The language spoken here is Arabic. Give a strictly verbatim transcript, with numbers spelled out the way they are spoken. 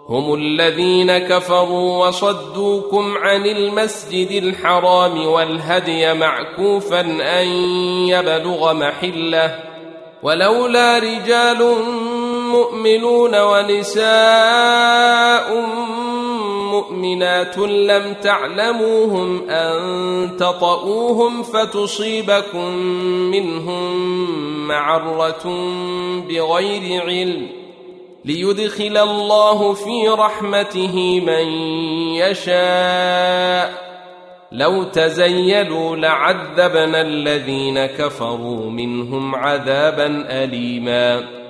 هم الذين كفروا وصدوكم عن المسجد الحرام والهدي معكوفا أن يبلغ محله ولولا رجال مؤمنون ونساء مؤمنات لم تعلموهم أن تطؤوهم فتصيبكم منهم معرة بغير علم ليدخل الله في رحمته من يشاء لو تزيلوا لعذبنا الذين كفروا منهم عذابا أليما